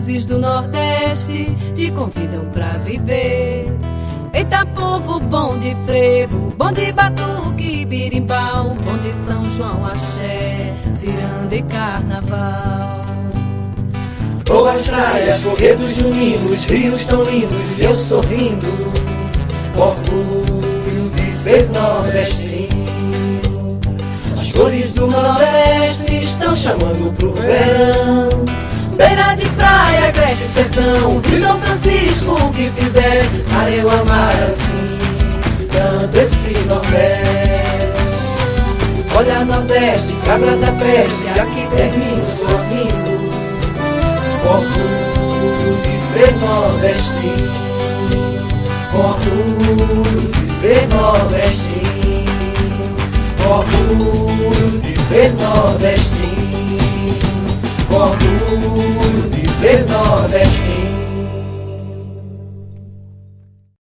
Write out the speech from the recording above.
luzes do Nordeste te convidam pra viver. Eita povo bom de frevo, bom de batuque, birimbau, bom de São João, axé, ciranda e carnaval. Boas praias, corredos juninos, rios tão lindos, e eu sorrindo, orgulho de ser nordestino. As cores do Nordeste estão chamando pro verão. Beira de praia, creche, sertão, Rio São Francisco, o que fizer para eu amar assim, tanto esse Nordeste. Olha Nordeste, cabra da peste, aqui termino sorrindo, orgulho de ser nordestino, orgulho de ser nordestino, orgulho de ser nordestino, orgulho de ser nordestino.